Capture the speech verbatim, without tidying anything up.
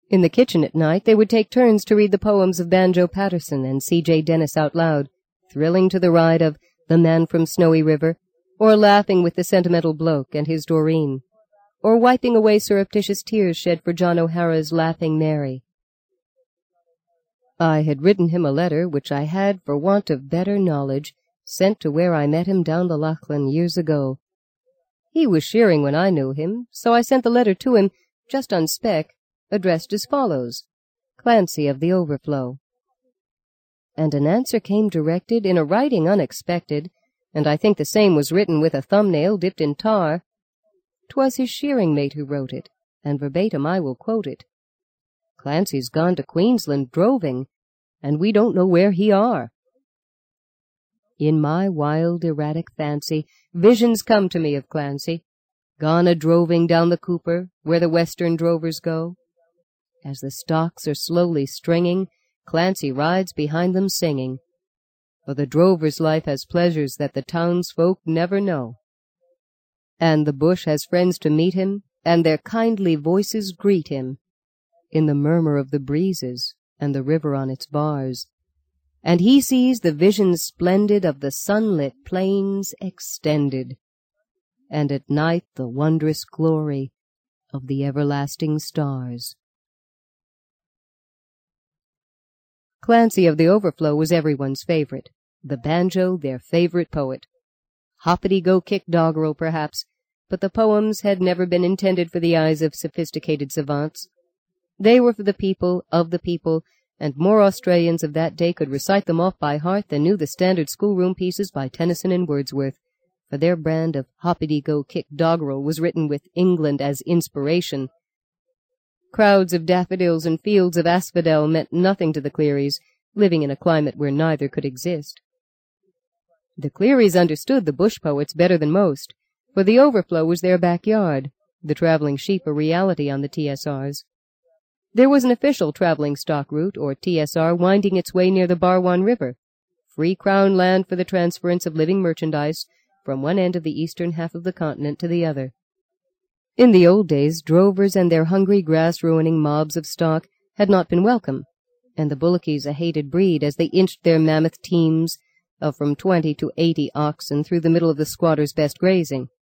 In the kitchen at night they would take turns to read the poems of Banjo Patterson and C J Dennis out loud, thrilling to the ride of The Man from Snowy River, or laughing with the sentimental bloke and his Doreen, or wiping away surreptitious tears shed for John O'Hara's Laughing Mary. I had written him a letter which I had, for want of better knowledge, sent to where I met him down the Lachlan years ago. He was shearing when I knew him, so I sent the letter to him, just on spec, addressed as follows, Clancy of the Overflow. And an answer came directed in a writing unexpected, and I think the same was written with a thumbnail dipped in tar. 'Twas his shearing mate who wrote it, and verbatim I will quote it. Clancy's gone to Queensland droving, and we don't know where he are. In my wild, erratic fancy, visions come to me of Clancy, gone a droving down the Cooper, where the western drovers go. As the stocks are slowly stringing, Clancy rides behind them singing, for the drover's life has pleasures that the townsfolk never know. And the bush has friends to meet him, and their kindly voices greet him, in the murmur of the breezes and the river on its bars, and he sees the vision splendid of the sunlit plains extended, and at night the wondrous glory of the everlasting stars. Clancy of the Overflow was everyone's favorite, the banjo their favorite poet. Hoppity-go-kick doggerel, perhaps, but the poems had never been intended for the eyes of sophisticated savants. They were for the people, of the people, and more Australians of that day could recite them off by heart than knew the standard schoolroom pieces by Tennyson and Wordsworth, for their brand of hoppity-go-kick doggerel was written with England as inspiration. Crowds of daffodils and fields of asphodel meant nothing to the Clearys, living in a climate where neither could exist. The Clearys understood the bush poets better than most, for the Overflow was their backyard, the traveling sheep a reality on the T S Rs. There was an official traveling stock route, or T S R, winding its way near the Barwon River, free crown land for the transference of living merchandise from one end of the eastern half of the continent to the other. In the old days, drovers and their hungry, grass-ruining mobs of stock had not been welcome, and the bullockys a hated breed as they inched their mammoth teams of from twenty to eighty oxen through the middle of the squatters' best grazing.